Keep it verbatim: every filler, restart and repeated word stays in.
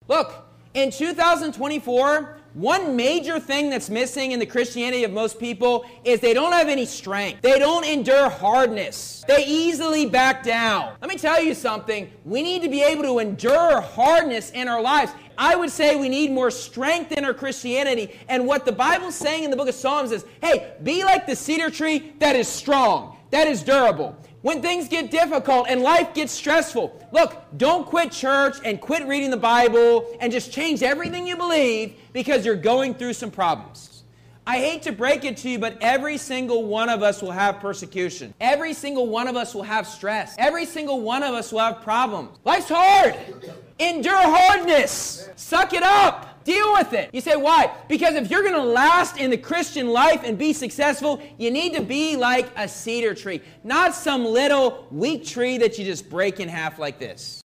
Look, in two thousand twenty-four, one major thing that's missing in the Christianity of most people is they don't have any strength. They don't endure hardness. They easily back down. Let me tell you something. We need to be able to endure hardness in our lives. I would say we need more strength in our Christianity. And what the Bible's saying in the book of Psalms is, hey, be like the cedar tree that is strong, that is durable. When things get difficult and life gets stressful, look, don't quit church and quit reading the Bible and just change everything you believe because you're going through some problems. I hate to break it to you, but every single one of us will have persecution. Every single one of us will have stress. Every single one of us will have problems. Life's hard. Endure hardness. Suck it up. Deal with it. You say, why? Because if you're going to last in the Christian life and be successful, you need to be like a cedar tree, not some little weak tree that you just break in half like this.